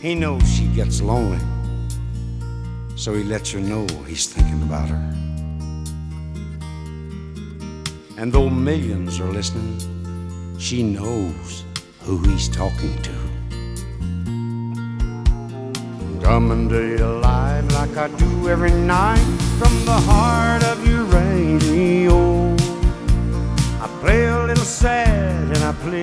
He knows she gets lonely, so he lets her know he's thinking about her. And though millions are listening, she knows who he's talking to. Coming to you live like I do every night from the heart of your radio. I play a little sad and I play